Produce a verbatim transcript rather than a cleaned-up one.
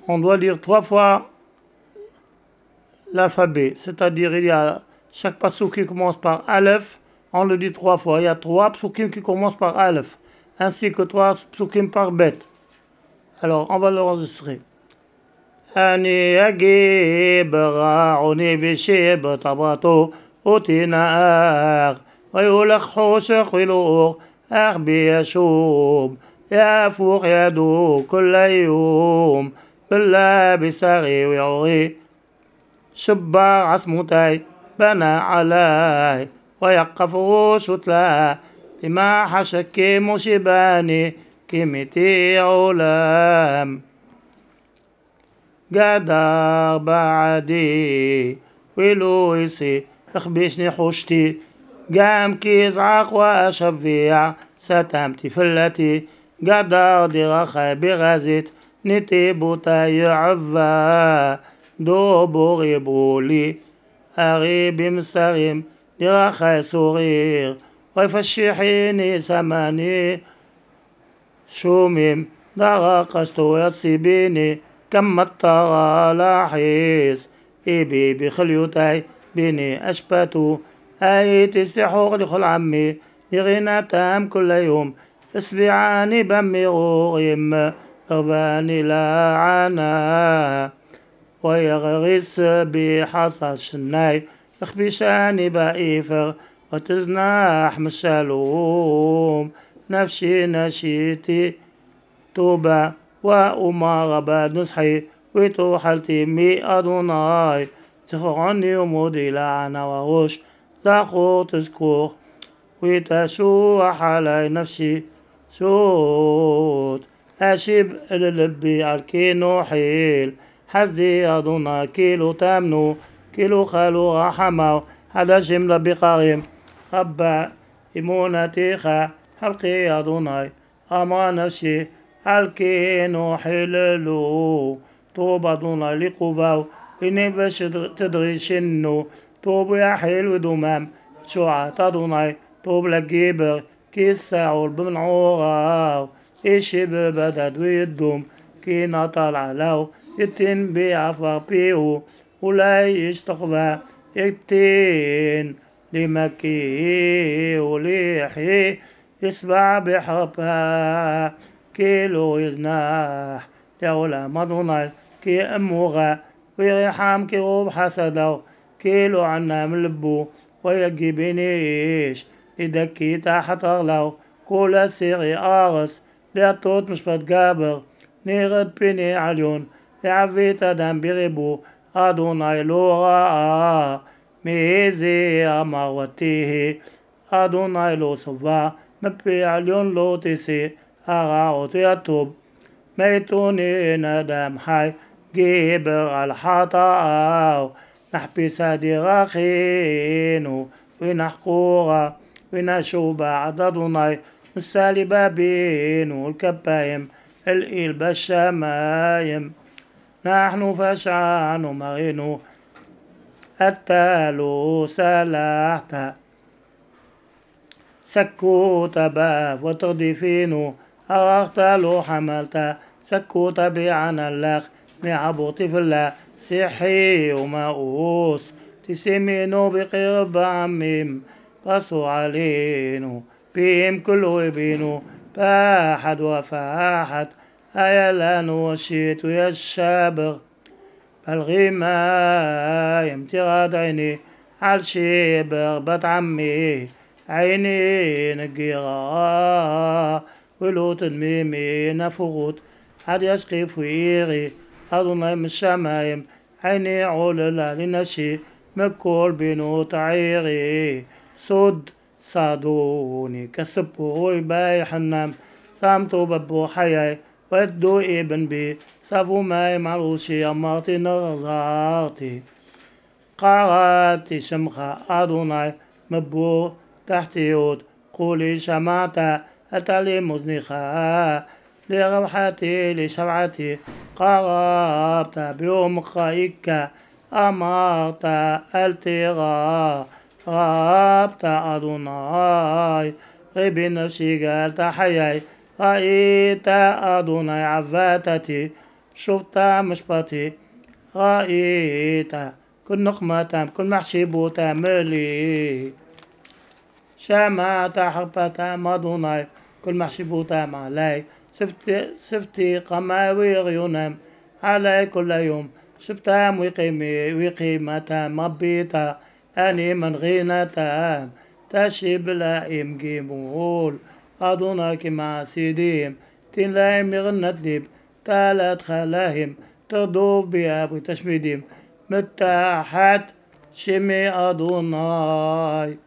on doit lire trois fois l'alphabet, c'est-à-dire il y a chaque passouk qui commence par Aleph, on le dit trois fois. Il y a trois psukim qui commencent par Aleph, ainsi que trois psukim par Bet. Alors, on va l'enregistrer. أني أجيب راعوني بشيب طبطو أوتينا أغ ويولخ حوشخ ولوغ أغ بيشوب يافوق يدو كل يوم بالله بساغي ويعوغي شبا عصمتي بنى علي ويقفو شتلا لما حشكي مشباني كيمتي علام قدر بعدي ولويسي اخبشني حوشتي قام كيزعق واشفيع ستمتي فلتي قدر درخي بغزت نتي بوتا يعفا دوبو غيبولي أغيب مستغيم درخي صغير ويفشحيني سماني شوميم درقشتو يصيبيني كم الطغى لاحيس إبي بخليوتاي بني أشباتو آيتي سحوق لخل عمي يغينا تام كل يوم اسبيعاني بمي غوغيم غباني لاعنا ويغغس بحصى الشناي اخبشاني بإيفر وتزناح مشالوم نفشي نشيتي توبة وأمار بعد نصحي ويتو حالتي مي أدوناي تخرني ومودي لعنا وروش زاخو تذكور ويتشوح علي نفسي سوت أشيب للبي عالكينو حيل حزدي أدونا كيلو تامنو كيلو خالو رحمو هذا جملة بقارم ربع إمونتيخا حلقي أدوناي أمر نفسي الكينو حللو طوب أدونا لقباو إني باش تدري شنو طوب يا حلو دومام شوعة أدوناي طوب لقيبر كيس ساعول بمنعوراو إيشي ببدد ويدوم كي نطال علاو يتين بيعفر بيو ولا يستقبع يتين لمكي وليحي يسبع بحبها كيلو يزناح لولا مضناي كي أموغا ويرحم كي روب حسدو كيلو عنا من لبو ويجيبنيش يدكي تحت أغلو كل سيغي آغس لأطوط مش بتقابر نيغد بني عليون يعفيت أدم بغيبو أدوناي لورا ميزي أمروتيه أدوناي لو صبا مبي عليون لو تسي أغاوت يتوب ميتوني ندم حي جيبر الحطاو نحبي سادي غاخينو ونحقورا ونشو بعد أدوناي نسالي بابينو الكبايم الإيل بالشمايم نحن فشعن مرينو التالو سلاحتا سكوت باب وتردفينو أغتالو حملتا سكوت بيعنا اللخ معبوط في الله سيحي وماؤوس تسمينو بقرب عميم قصوا علينو بيم كله يبينو باحد وفاحد أيلان وشيت ويا الشابر بالغيمة يمتغاد عيني عالشيبر بات عمي عيني نقيرا ولو تنميمي نفغوت حد يشقي فويري أظن من الشمايم عيني عوللا لنشي مكول بينو تعيري صد صادوني كسبو باي حنام سامتو ببو حياي ودو ابن بي سافو ماي معروشي أمارتي نغزارتي قاراتي شمخة أدوناي مبو تحتيوت قولي شمعتا أتالي مزنخة لروحتي لشرعتي قربت بيوم خايكا أمرت التغا غابت أدوناي غيبي نفسي قالت حياي رأيت أدوناي عفاتتي شفتا משפטי, ראית, כל נקמתם, כל מחשבותם לי. שמעת חרפתם אדוני, כל מחשבותם עלי. سبتي قماوي عيونهم علي كل يوم شبتهم وقيمتهم ربيتا أني من غينتهم تشيب لائم جيمول أدونك مع سيديم تين لايم يغنت ليب تالت خلاهم تضوب بياب وتشميديم متاحت شمي أدوناي.